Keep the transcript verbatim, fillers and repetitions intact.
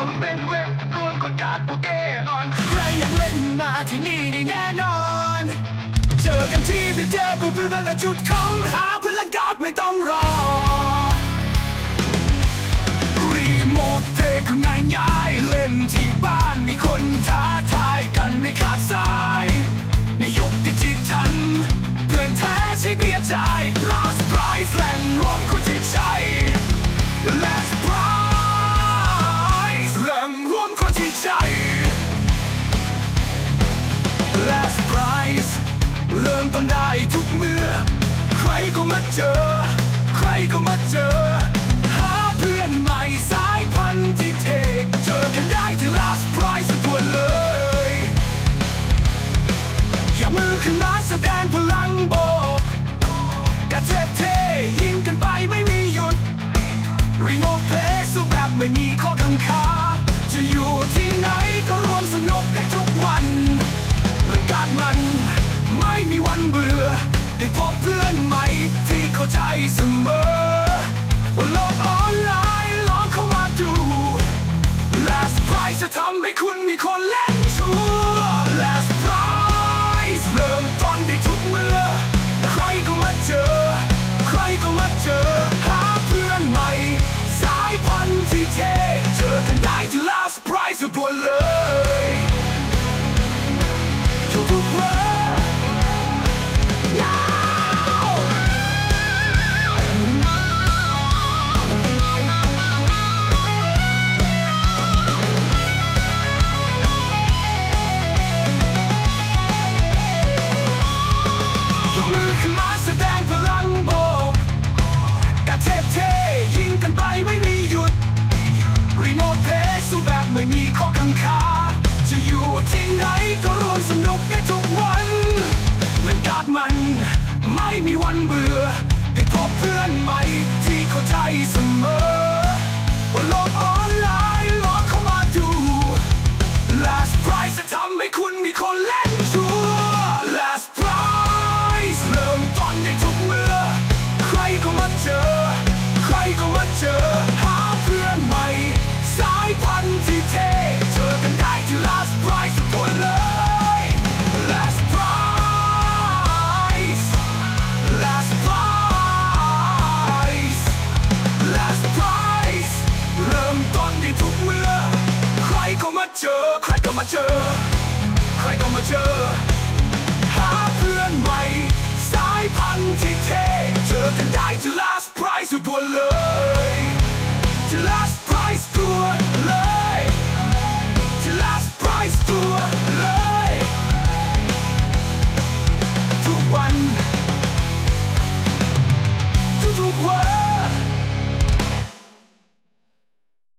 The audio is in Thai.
ำเป็นเว็บรวมกดการโปเกมอนใครอยากเล่นมาที่นี่นี่แน่นอนเจอกันที่พิเศษเพื่อนและจุดของหาเพื่อนและกอดไม่ต้องรอรีโมทเทคง่ายง่ายเล่นที่บ้านมีคนท้าทายกันไม่ขาดสายในยุคดิจิทัลเพื่อนแท้ใช้เบียร์ใจ Last Price แหล่งรวมคนที่ใจ Last Price แหล่งรวมคนที่ใจ Last Price เริ่มต้นได้ทุกเมื่อใครก็มาเจอใครก็มาเจอหาเพื่อนใหม่สายพันธุ์ที่เทคเจอกันได้ที่ Last Price ตัวเลยอย่ามือขึ้นมาแสดงพลังโบกกระเทบเทยิงกันไปไม่มีหยุดรีโมทเพลย์สู้แบบไม่มีข้อกังขาจะอยู่ที่ไหนก็รวมสนุกได้ทุกวันบรรยากาศมันไม่มีวันเบื่อได้พบเพื่อนใหม่ที่เข้าใจเสมอว่าโลกออนไลน์ลองเข้ามาดู Last Price จะทำให้คุณมีคนเล่นชัวร์ Last Price เริ่มต้นได้ทุกเมื่อใครก็มาเจอใครก็มาเจอหาเพื่อนใหม่สายพันธุ์ที่เท่เจอกันได้ที่ Last Price ตัวเลยทุกๆวันแสดงพลังโบกกระเทบเทยิงกันไปไม่มีหยุดรีโมทเพลย์สู้แบบไม่มีข้อกังขาจะอยู่ที่ไหนก็ร่วมสนุกได้ทุกวันบรรยากาศมันไม่มีวันเบื่อได้พบเพื่อนใหม่ที่เข้าใจเสมอว่าโลกออนไลน์ลองเข้ามาดู Last Price จะทำให้คุณมีคนเล่นชัวร์ Last Price เริ่มต้นได้ทุกเมื่อใครก็มาเจอใครก็มาเจอหาเพื่อนใหม่สายพันธุ์ที่เท่เจอกันได้ที่ Last Price ตัวเลย Last Price Last Price Last Price เริ่มต้นได้ทุกเมื่อใครก็มาเจอใครก็มาเจอใครก็มาเจอหาเพื่อนใหม่สายพันธุ์ที่เท่เจอกันได้ที่ Last Price ตัวเลยที่ Last Price ตัวเลยที่ Last Price ตัวเลยทุกวันทุกๆวัน